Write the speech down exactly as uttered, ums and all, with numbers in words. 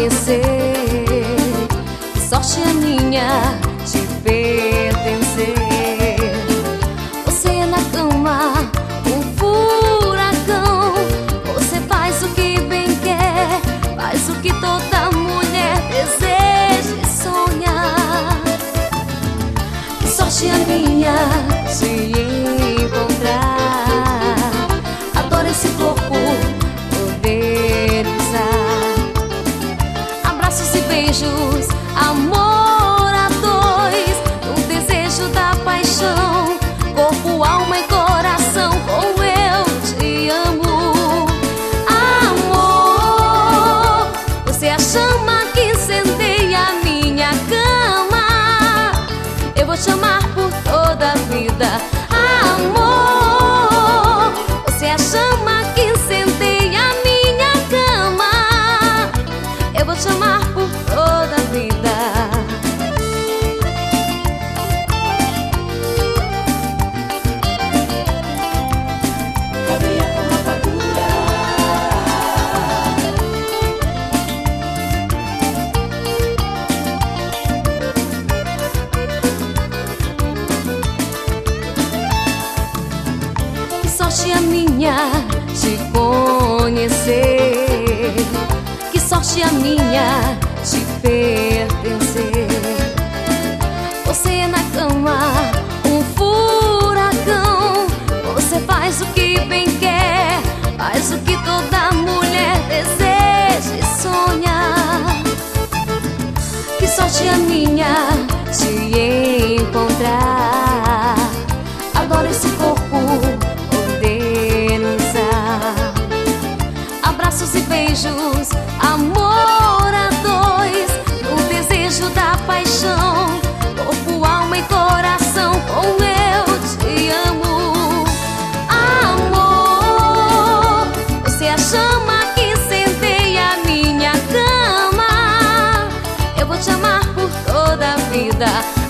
conhecer. Que sorte a minha te pertencer. Você é na cama um furacão. Você faz o que bem quer, faz o que toda mulher deseja e sonha. Que sorte a minha te encontrar. Adoro esse corpo, poder usar. Abraços e beijos, amor a dois, o desejo da paixão, corpo, alma e coração, com eu te amo. Amor, você é a chama que incendeia a minha cama. Eu vou te amar por toda a vida. Amor, você é a chama que incendeia a minha cama. Eu vou te amar por toda a vida. Cabia com rapadura. Que sorte a minha te conhecer. Que sorte a minha te pertencer. Você é na cama um furacão. Você faz o que bem quer, faz o que toda mulher deseja e sonha. Que sorte a minha te encontrar. Adoro esse corpo, poder usar. Abraços e beijos, amor a dois, o desejo da paixão, corpo, alma e coração, com eu te amo. Amor, você é a chama que incendeia a minha cama. Eu vou te amar por toda a vida.